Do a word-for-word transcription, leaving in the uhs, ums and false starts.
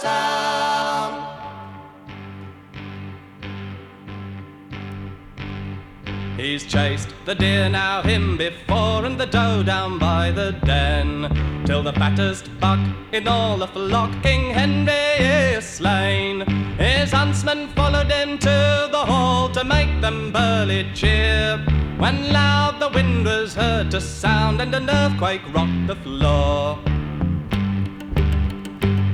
town. He's chased the deer now him before, and the doe down by the den, till the fattest buck in all the flock, King Henry, is slain. His huntsmen followed him to the hall to make them burly cheer, when loud the wind was heard to sound, and an earthquake rocked the floor.